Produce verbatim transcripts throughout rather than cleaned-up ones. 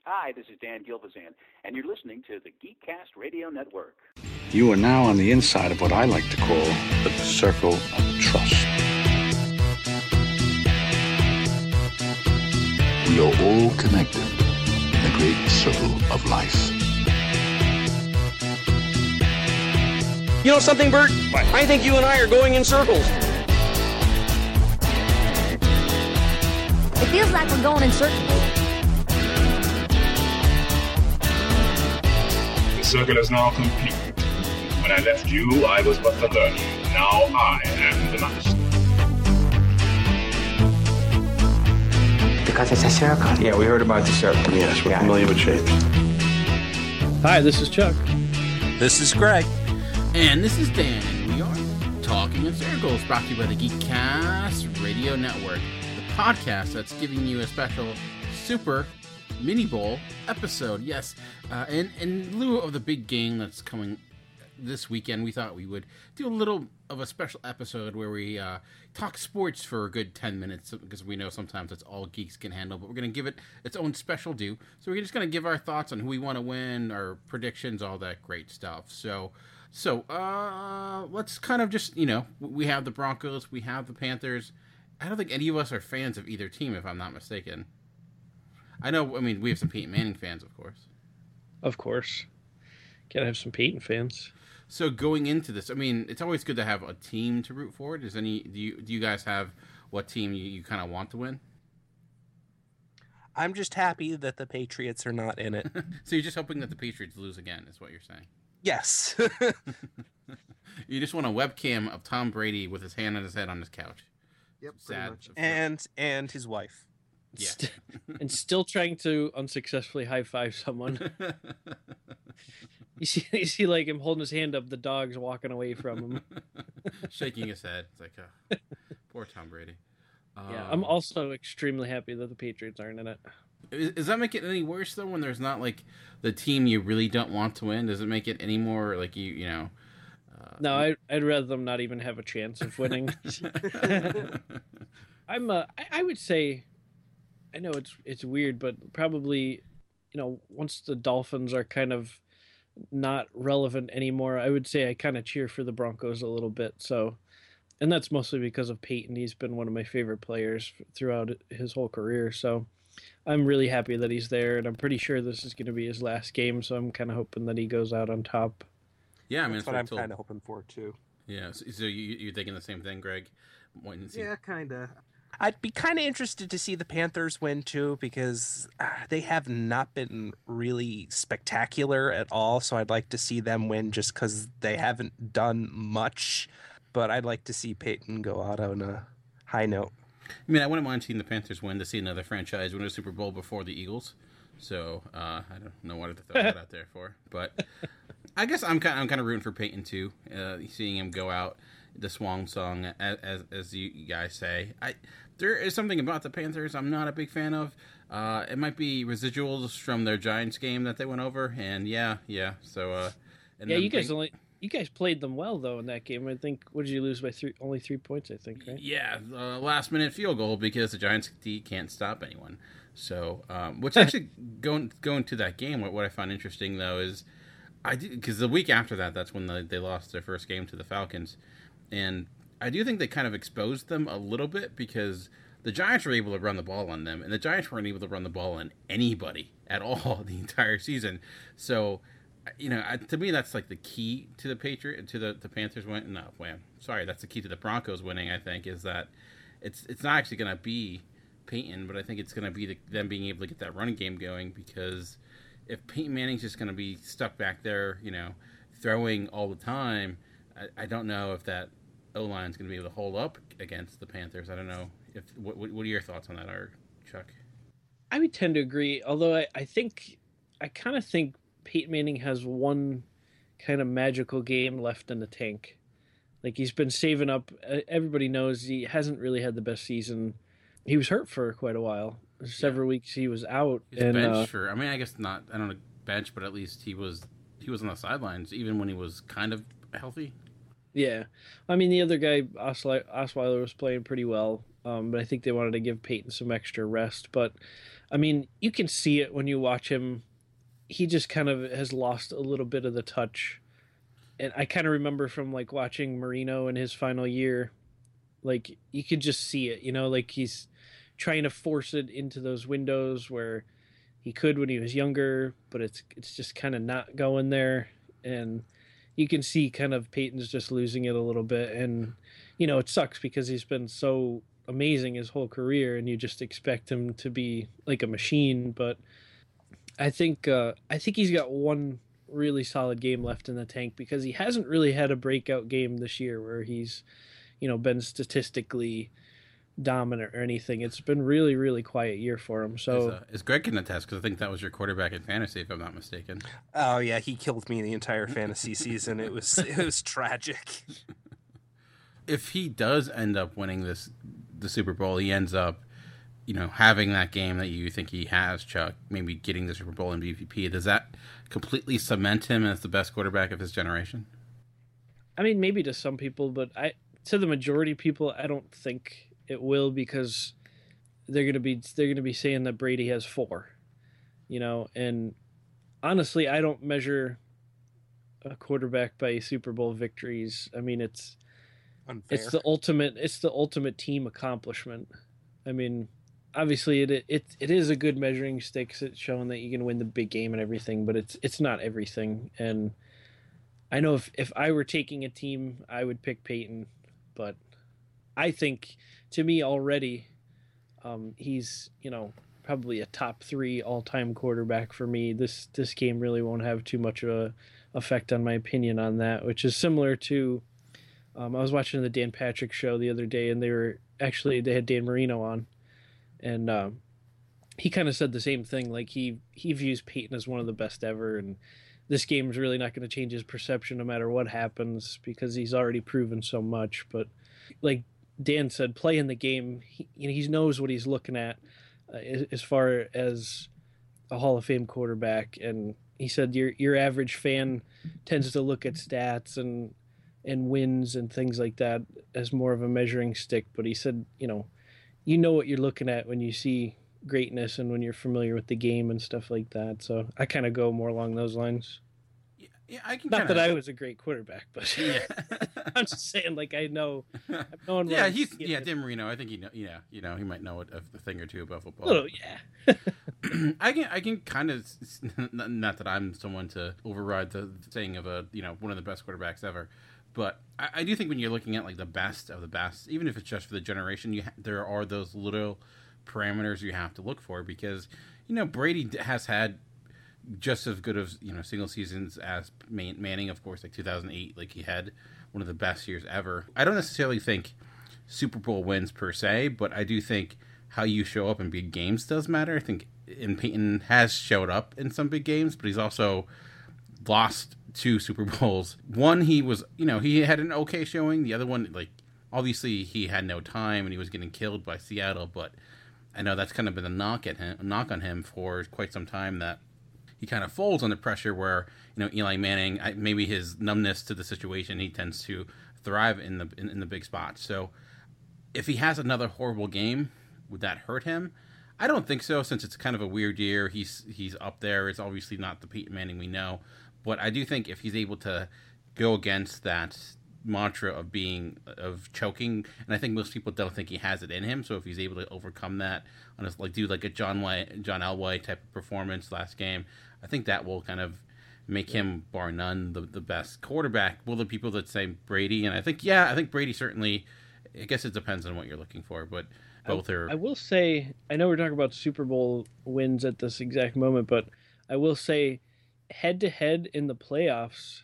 Hi, this is Dan Gilvazan, and you're listening to the Geekcast Radio Network. You are now on the inside of what I like to call the circle of trust. We are all connected in the great circle of life. You know something, Bert? What? I think you and I are going in circles. It feels like we're going in circles. The circle is now complete. When I left you, I was but the learning. Now I am the master. Because it's a circle. Yeah, we heard about the circle. Yes, we're yeah. familiar with shapes. Hi, this is Chuck. This is Greg. And this is Dan, and we are Talking in Circles, brought to you by the Geekcast Radio Network, the podcast that's giving you a special super mini bowl episode. Yes, uh, and in lieu of the big game that's coming this weekend, we thought we would do a little of a special episode where we uh, talk sports for a good ten minutes, because we know sometimes that's all geeks can handle, but we're going to give it its own special due. So we're just going to give our thoughts on who we want to win, our predictions, all that great stuff. So, so uh, let's kind of just, you know, we have the Broncos, we have the Panthers. I don't think any of us are fans of either team, if I'm not mistaken. I know, I mean, we have some Peyton Manning fans, of course. Of course. Gotta have some Peyton fans. So going into this, I mean, it's always good to have a team to root for. Does any do you do you guys have what team you, you kind of want to win? I'm just happy that the Patriots are not in it. So you're just hoping that the Patriots lose again, is what you're saying? Yes. You just want a webcam of Tom Brady with his hand on his head on his couch. Yep, sad. And and his wife. Yeah. St- and still trying to unsuccessfully high five someone. You see, you see, like him holding his hand up, the dog's walking away from him, shaking his head. It's like, oh, poor Tom Brady. Um, yeah, I'm also extremely happy that the Patriots aren't in it. Is, does that make it any worse though when there's not like the team you really don't want to win? Does it make it any more like you, you know? Uh, no, I, I'd rather them not even have a chance of winning. I'm, uh, I, I would say, I know it's it's weird, but probably, you know, once the Dolphins are kind of not relevant anymore, I would say I kind of cheer for the Broncos a little bit. So, and that's mostly because of Peyton. He's been one of my favorite players throughout his whole career. So I'm really happy that he's there, and I'm pretty sure this is going to be his last game. So I'm kind of hoping that he goes out on top. Yeah, I mean, that's what I'm kind of hoping for too. Yeah, so, so you, you're thinking the same thing, Greg? Yeah, kind of. I'd be kind of interested to see the Panthers win, too, because uh, they have not been really spectacular at all. So I'd like to see them win just because they haven't done much. But I'd like to see Peyton go out on a high note. I mean, I wouldn't mind seeing the Panthers win to see another franchise win a Super Bowl before the Eagles. So uh, I don't know what to throw that out there for. But I guess I'm kind of, I'm kind of rooting for Peyton, too, uh, seeing him go out. The swan song, as, as as you guys say. I there is something about the Panthers I'm not a big fan of. Uh, it might be residuals from their Giants game that they went over, and yeah, yeah. So, uh, and yeah, you guys they, only you guys played them well though in that game. I think what did you lose by three? Only three points, I think. Right? Yeah, uh, last minute field goal because the Giants can't stop anyone. So, um, which actually going going to that game, what what I found interesting though is I because the week after that, that's when the, they lost their first game to the Falcons. And I do think they kind of exposed them a little bit because the Giants were able to run the ball on them, and the Giants weren't able to run the ball on anybody at all the entire season. So, you know, to me, that's like the key to the Patriot to the, the Panthers win. No, well, sorry, that's the key to the Broncos winning. I think is that it's it's not actually going to be Peyton, but I think it's going to be the, them being able to get that running game going. Because if Peyton Manning's just going to be stuck back there, you know, throwing all the time, I, I don't know if that O-line is going to be able to hold up against the Panthers. I don't know. If what, what are your thoughts on that, are Chuck? I would tend to agree, although I, I think I kind of think Peyton Manning has one kind of magical game left in the tank. Like he's been saving up. Everybody knows he hasn't really had the best season. He was hurt for quite a while. Several yeah. weeks he was out. He's and benched uh, for. I mean, I guess not. I don't know bench, but at least he was he was on the sidelines even when he was kind of healthy. Yeah, I mean the other guy Osweiler was playing pretty well, um, but I think they wanted to give Peyton some extra rest. But I mean, you can see it when you watch him. He just kind of has lost a little bit of the touch. And I kind of remember from like watching Marino in his final year, like you could just see it, you know, like he's trying to force it into those windows where he could when he was younger, but it's it's just kind of not going there. And you can see kind of Peyton's just losing it a little bit. And, you know, it sucks because he's been so amazing his whole career and you just expect him to be like a machine. But I think uh, I think he's got one really solid game left in the tank because he hasn't really had a breakout game this year where he's, you know, been statistically dominant or anything. It's been really, really quiet year for him. So, is, uh, is Greg can attest because I think that was your quarterback in fantasy, if I'm not mistaken. Oh yeah, he killed me the entire fantasy season. It was it was tragic. If he does end up winning this the Super Bowl, he ends up, you know, having that game that you think he has, Chuck, maybe getting the Super Bowl M V P. Does that completely cement him as the best quarterback of his generation? I mean, maybe to some people, but I to the majority of people, I don't think it will because they're gonna be they're gonna be saying that Brady has four, you know. And honestly, I don't measure a quarterback by Super Bowl victories. I mean, it's Unfair. it's the ultimate it's the ultimate team accomplishment. I mean, obviously it it it is a good measuring stick. It's showing that you can win the big game and everything, but it's it's not everything. And I know if if I were taking a team, I would pick Peyton, but I think to me already, um, he's, you know, probably a top three all-time quarterback for me. This this game really won't have too much of a effect on my opinion on that, which is similar to um, I was watching the Dan Patrick show the other day, and they were actually they had Dan Marino on, and um, he kind of said the same thing. Like he he views Peyton as one of the best ever, and this game is really not going to change his perception no matter what happens because he's already proven so much. But like Dan said, play in the game. He, you know, he knows what he's looking at uh, as far as a Hall of Fame quarterback. And he said your your average fan tends to look at stats and and wins and things like that as more of a measuring stick. But he said, you know, you know what you're looking at when you see greatness and when you're familiar with the game and stuff like that. So I kind of go more along those lines. Yeah, I can. Not kinda... that I was a great quarterback, but yeah. I'm just saying, like I know, I've known. Yeah, he's yeah, Dan Marino. I think he know. Yeah, you know, he might know a, a thing or two about football. A little, yeah. I can, I can kind of, not that I'm someone to override the saying of a, you know, one of the best quarterbacks ever, but I, I do think when you're looking at like the best of the best, even if it's just for the generation, you ha- there are those little parameters you have to look for because, you know, Brady has had just as good of, you know, single seasons as Manning, of course, like two thousand eight, like he had one of the best years ever. I don't necessarily think Super Bowl wins per se, but I do think how you show up in big games does matter. I think and Peyton has showed up in some big games, but he's also lost two Super Bowls. One, he was, you know, he had an okay showing. The other one, like, obviously he had no time and he was getting killed by Seattle, but I know that's kind of been a knock at him, a knock on him for quite some time, that he kind of folds under pressure where, you know, Eli Manning, maybe his numbness to the situation, he tends to thrive in the in, in the big spots. So if he has another horrible game, would that hurt him? I don't think so, since it's kind of a weird year. He's he's up there. It's obviously not the Peyton Manning we know. But I do think if he's able to go against that mantra of being of choking, and I think most people don't think he has it in him. So if he's able to overcome that on his, like do like a John White, John Elway type of performance last game, I think that will kind of make him, bar none, the the best quarterback. Will the people that say Brady, and I think yeah, I think Brady certainly. I guess it depends on what you're looking for, but both are. I will say, I know we're talking about Super Bowl wins at this exact moment, but I will say, head to head in the playoffs,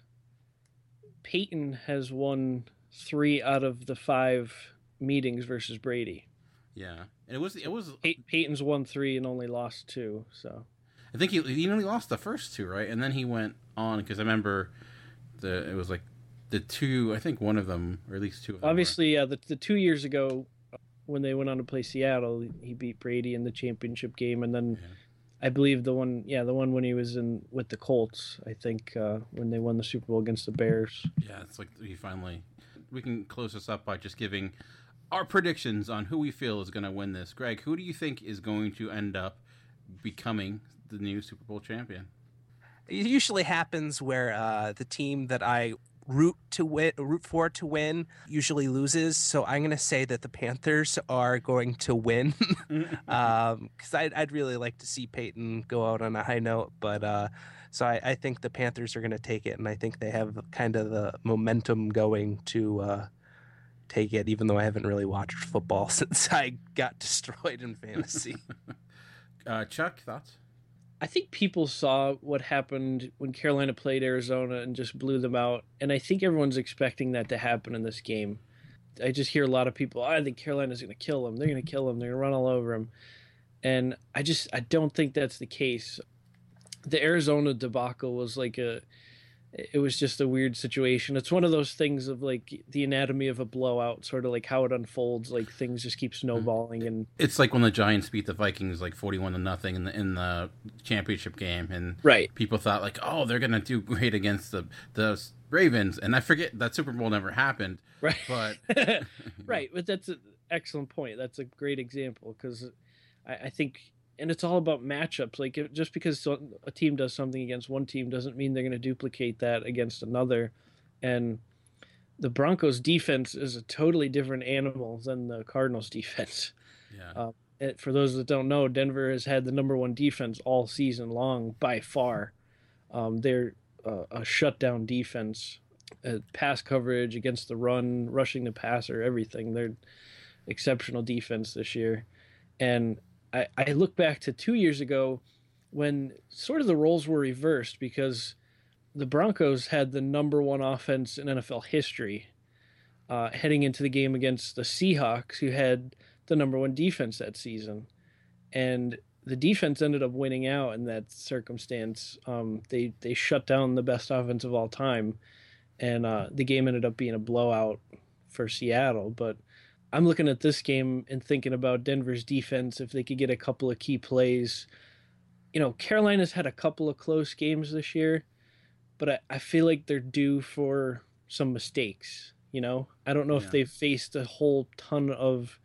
Peyton has won three out of the five meetings versus Brady. Yeah, and it was it was Pey- Peyton's won three and only lost two. So I think he he only lost the first two, right? And then he went on, because I remember the it was like the two. I think one of them, or at least two of them. Obviously, yeah, the the two years ago when they went on to play Seattle, he beat Brady in the championship game, and then. Yeah. I believe the one, yeah, the one when he was in with the Colts, I think, uh, when they won the Super Bowl against the Bears. Yeah, it's like we finally, we can close this up by just giving our predictions on who we feel is going to win this. Greg, who do you think is going to end up becoming the new Super Bowl champion. It usually happens where uh, the team that I root to win, root for to win, usually loses. So I'm going to say that the Panthers are going to win, because um, I'd, I'd really like to see Peyton go out on a high note. But uh, so I, I think the Panthers are going to take it, and I think they have kind of the momentum going to uh, take it. Even though I haven't really watched football since I got destroyed in fantasy. uh, Chuck, thoughts? I think people saw what happened when Carolina played Arizona and just blew them out. And I think everyone's expecting that to happen in this game. I just hear a lot of people, oh, I think Carolina's going to kill them. They're going to kill them. They're going to run all over them. And I just, I don't think that's the case. The Arizona debacle was like a, it was just a weird situation. It's one of those things of like the anatomy of a blowout, sort of like how it unfolds. Like things just keep snowballing, and it's like when the Giants beat the Vikings like forty-one to nothing in the in the championship game, and right, people thought like, oh, they're gonna do great against the the Ravens, and I forget that Super Bowl never happened. Right, but right, but that's an excellent point. That's a great example because I, I think. And it's all about matchups. Like if, just because a team does something against one team doesn't mean they're going to duplicate that against another. And the Broncos defense is a totally different animal than the Cardinals defense. Yeah. Uh, it, for those that don't know, Denver has had the number one defense all season long by far. Um, they're uh, a shutdown defense, uh, pass coverage against the run, rushing the passer, everything. They're exceptional defense this year. And I, I look back to two years ago when sort of the roles were reversed because the Broncos had the number one offense in N F L history uh, heading into the game against the Seahawks, who had the number one defense that season. And the defense ended up winning out in that circumstance. Um, they, they shut down the best offense of all time, and uh, the game ended up being a blowout for Seattle. But I'm looking at this game and thinking about Denver's defense, if they could get a couple of key plays. You know, Carolina's had a couple of close games this year, but I, I feel like they're due for some mistakes, you know? I don't know yeah. if they've faced a whole ton of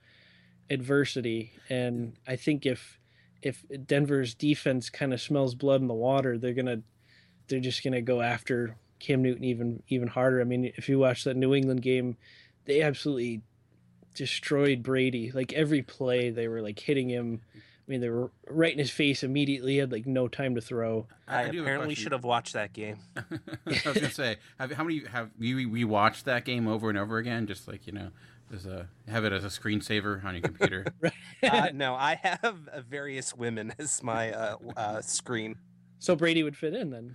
adversity, and I think if if Denver's defense kind of smells blood in the water, they're gonna they're just gonna go after Cam Newton even even harder. I mean, if you watch that New England game, they absolutely destroyed Brady. Like every play they were like hitting him. I mean, they were right in his face immediately. He had like no time to throw. I, I apparently should have watched that game. I was gonna say, have, how many have you rewatched that game over and over again? Just like, you know, as a have it as a screensaver on your computer. Right. uh, no, I have uh, various women as my uh, uh, screen. So Brady would fit in then.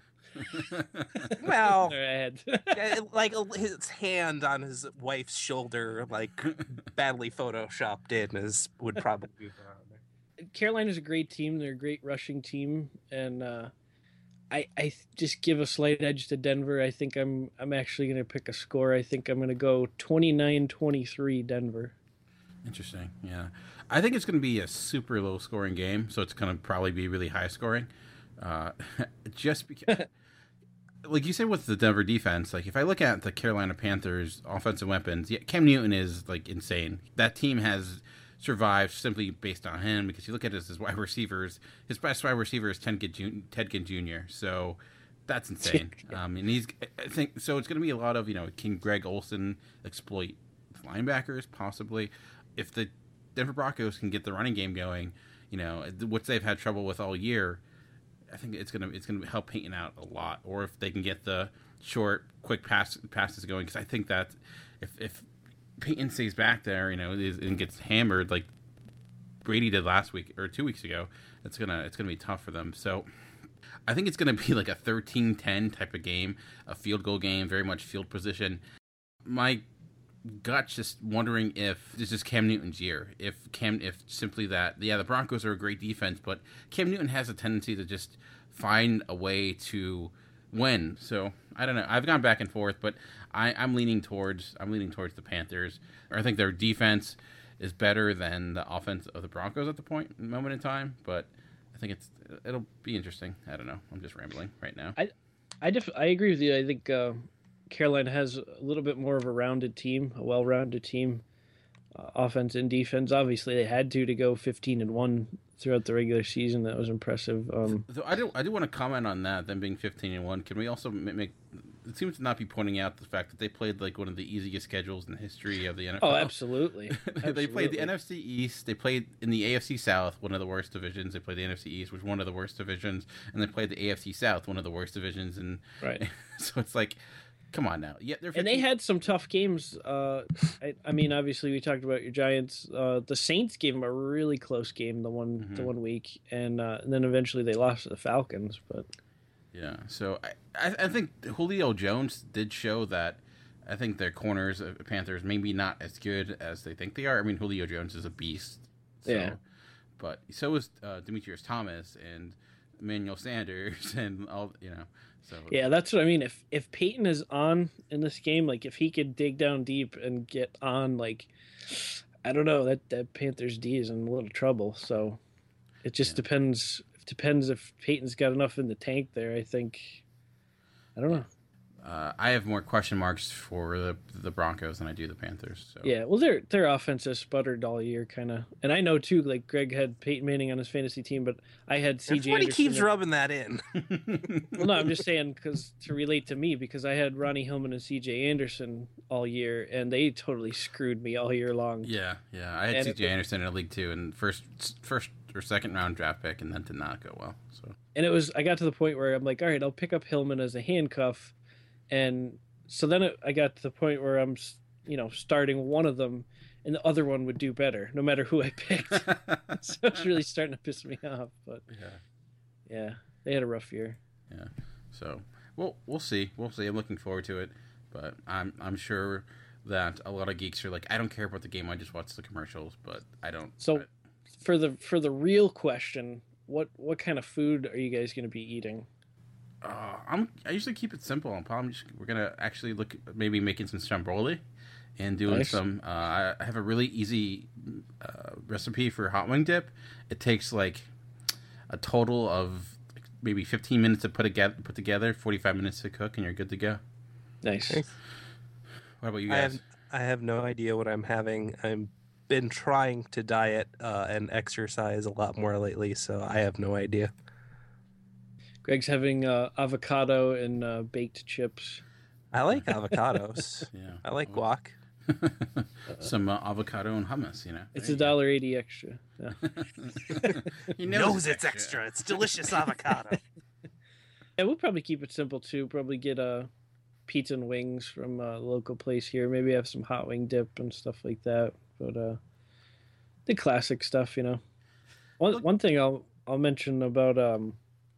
Well, like his hand on his wife's shoulder, like badly photoshopped in, is would probably be there. Carolina's a great team. They're a great rushing team, and uh, I I just give a slight edge to Denver. I think I'm I'm actually going to pick a score. I think I'm going to go twenty-nine twenty-three Denver. Interesting. Yeah, I think it's going to be a super low scoring game, so it's going to probably be really high scoring. Uh, just because. Like you said with the Denver defense, like if I look at the Carolina Panthers offensive weapons, yeah, Cam Newton is like insane. That team has survived simply based on him because you look at his, his wide receivers, his best wide receiver is Ted Ginn Junior So that's insane. um, and he's, I think, so it's going to be a lot of, you know, can Greg Olsen exploit linebackers possibly? If the Denver Broncos can get the running game going, you know, which they've had trouble with all year, I think it's gonna it's gonna help Peyton out a lot. Or if they can get the short, quick pass passes going, because I think that if if Peyton stays back there, you know, and gets hammered like Brady did last week or two weeks ago, it's gonna it's gonna be tough for them. So I think it's gonna be like a thirteen ten type of game, a field goal game, very much field position. My gut's just wondering if this is Cam Newton's year. If Cam, if simply that, yeah, the Broncos are a great defense, but Cam Newton has a tendency to just find a way to win. So I don't know. I've gone back and forth, but I, I'm leaning towards I'm leaning towards the Panthers. I think their defense is better than the offense of the Broncos at the point moment in time. But I think it's it'll be interesting. I don't know. I'm just rambling right now. I I def- I agree with you. I think. Uh... Carolina has a little bit more of a rounded team, a well-rounded team. uh, offense and defense. Obviously, they had to to go fifteen and one throughout the regular season. That was impressive. Um, so I do I do want to comment on that. Them being fifteen and one. Can we also make? It seems to not be pointing out the fact that they played like one of the easiest schedules in the history of the N F L. Oh, absolutely. absolutely. They played the N F C East. They played in the A F C South, one of the worst divisions. They played the N F C East, which was one of the worst divisions, and they played the A F C South, one of the worst divisions. And right. So it's like, come on now. Yeah, they're and they had some tough games. Uh, I, I mean, obviously, we talked about your Giants. Uh, the Saints gave them a really close game the one mm-hmm. the one week, and, uh, and then eventually they lost to the Falcons. But yeah, so I, I, I think Julio Jones did show that. I think their corners, uh, Panthers, maybe not as good as they think they are. I mean, Julio Jones is a beast. So, yeah. But so is uh, Demetrius Thomas and Emmanuel Sanders and all, you know. So yeah, that's what I mean. If if Peyton is on in this game, like if he could dig down deep and get on, like I don't know, that, that Panthers D is in a little trouble. So it just yeah. depends. It depends if Peyton's got enough in the tank there. I think. I don't know. Uh, I have more question marks for the the Broncos than I do the Panthers. So. Yeah, well, their their offense has sputtered all year, kind of, and I know too. Like Greg had Peyton Manning on his fantasy team, but I had C J. Everybody keeps rubbing that in. Well, no, I'm just saying because to relate to me, because I had Ronnie Hillman and C J Anderson all year, and they totally screwed me all year long. Yeah, yeah, I had C J Anderson in a league too, and first first or second round draft pick, and that did not go well. So, and it was I got to the point where I'm like, all right, I'll pick up Hillman as a handcuff. And so then it, I got to the point where I'm, you know, starting one of them, and the other one would do better, no matter who I picked. So it's really starting to piss me off. But yeah, yeah, they had a rough year. Yeah, so we'll we'll see, we'll see. I'm looking forward to it, but I'm I'm sure that a lot of geeks are like, I don't care about the game, I just watch the commercials. But I don't. So I, for the for the real question, what what kind of food are you guys going to be eating? Uh, I'm. I usually keep it simple. I'm probably just, we're gonna actually look at maybe making some stromboli, and doing nice. some. Uh, I have a really easy uh, recipe for hot wing dip. It takes like a total of maybe fifteen minutes to put together, put together, forty-five minutes to cook, and you're good to go. Nice. What about you I guys? have, I have no idea what I'm having. I've been trying to diet uh, and exercise a lot more lately, so I have no idea. Greg's having uh, avocado and uh, baked chips. I like avocados. Yeah, I like guac. Some uh, avocado and hummus, you know. It's a dollar eighty extra. Yeah. He knows, knows it's extra. extra. It's delicious avocado. Yeah, we'll probably keep it simple too. Probably get a uh, pizza and wings from a local place here. Maybe have some hot wing dip and stuff like that. But uh, the classic stuff, you know. One Look, one thing I'll I'll mention about um.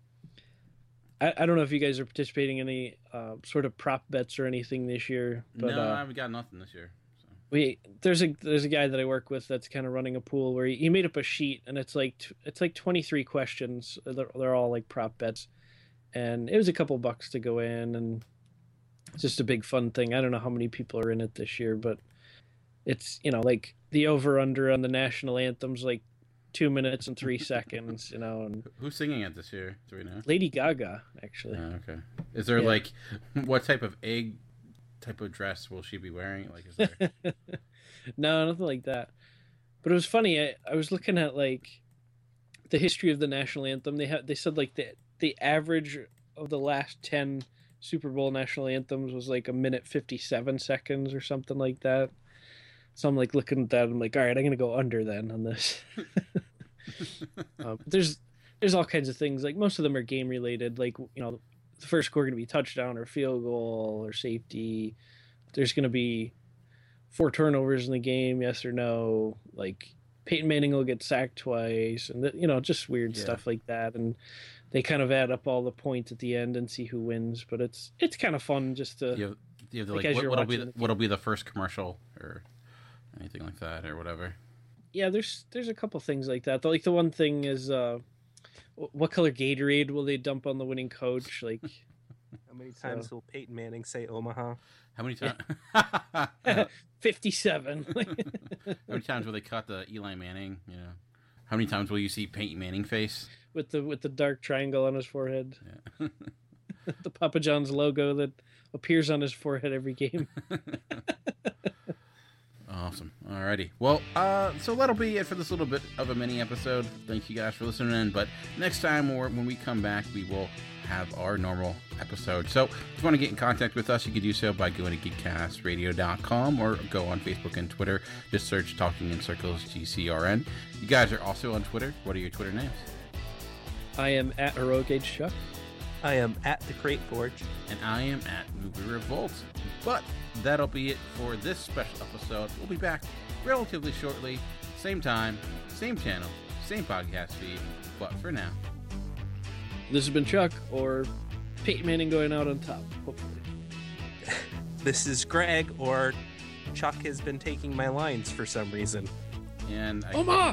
I, I don't know if you guys are participating in any uh, sort of prop bets or anything this year. But, no, uh, I haven't got nothing this year. So. We there's a there's a guy that I work with that's kind of running a pool where he, he made up a sheet, and it's like it's like twenty-three questions. They're, they're all like prop bets, and it was a couple bucks to go in, and it's just a big fun thing. I don't know how many people are in it this year, but it's, you know, like the over under on the national anthems, like two minutes and three seconds, you know. And who's singing it this year? Do we know? Lady Gaga, actually. Oh, okay. Is there yeah. like what type of egg type of dress will she be wearing? Like, is there? No, nothing like that. But it was funny. I, I was looking at like the history of the national anthem. They had they said like the the average of the last ten Super Bowl national anthems was like a minute fifty-seven seconds or something like that. So I'm like looking at that. I'm like, all right, I'm gonna go under then on this. um, there's there's all kinds of things. Like most of them are game related. Like, you know, the first score going to be touchdown or field goal or safety. There's going to be four turnovers in the game, yes or no. Like Peyton Manning will get sacked twice, and the, you know, just weird yeah. stuff like that. And they kind of add up all the points at the end and see who wins. But it's it's kind of fun just to. Do you have, do you have the, like, like what, what'll be the, what'll be the first commercial or anything like that or whatever? Yeah, there's there's a couple things like that. Like the one thing is, uh, what color Gatorade will they dump on the winning coach? Like, how many times so. will Peyton Manning say Omaha? How many times? Fifty-seven. How many times will they cut the Eli Manning? You know, how many times will you see Peyton Manning face with the with the dark triangle on his forehead? Yeah. The Papa John's logo that appears on his forehead every game. Awesome. Alrighty. Well, uh, so that'll be it for this little bit of a mini episode. Thank you guys for listening in. But next time, or when we come back, we will have our normal episode. So if you want to get in contact with us, you can do so by going to geekcast radio dot com or go on Facebook and Twitter. Just search Talking in Circles G C R N. You guys are also on Twitter. What are your Twitter names? I am at Heroic Age Chuck. I am at the Crate Forge. And I am at Movie Revolt. But that'll be it for this special episode. We'll be back relatively shortly. Same time, same channel, same podcast feed. But for now, this has been Chuck, or Peyton Manning going out on top, hopefully. This is Greg, or Chuck has been taking my lines for some reason. And I... Oma!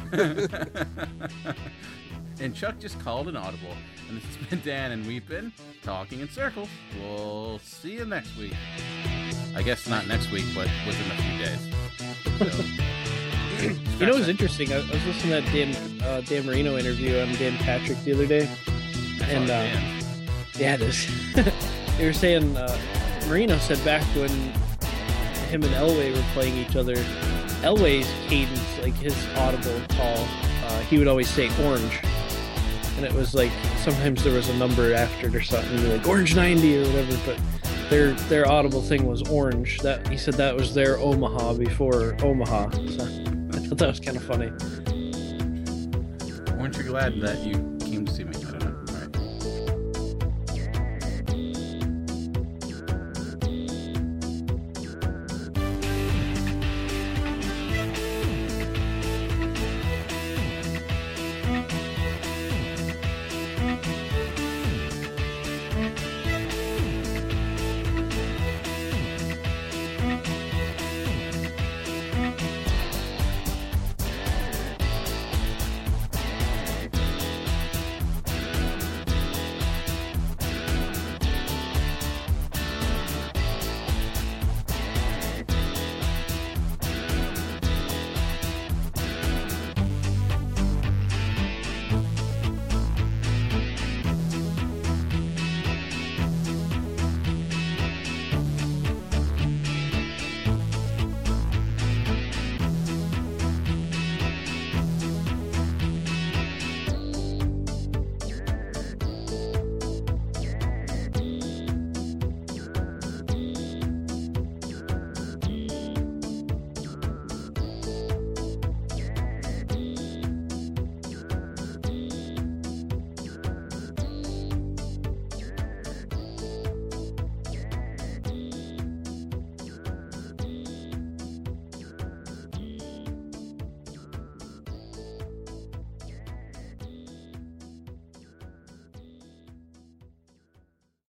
And Chuck just called an audible. And this has been Dan, and we've been Talking in Circles. We'll see you next week. I guess not next week, but within a few days. So, you know what's interesting? I, I was listening to that Dan, uh, Dan Marino interview on Dan Patrick the other day. And, uh, yeah, it is. They were saying, uh, Marino said back when him and Elway were playing each other, Elway's cadence, like his audible call, uh, he would always say orange. And it was like, sometimes there was a number after it or something, like orange ninety or whatever, but their their audible thing was orange. That he said that was their Omaha before Omaha. So I thought that was kind of funny. Weren't you glad that you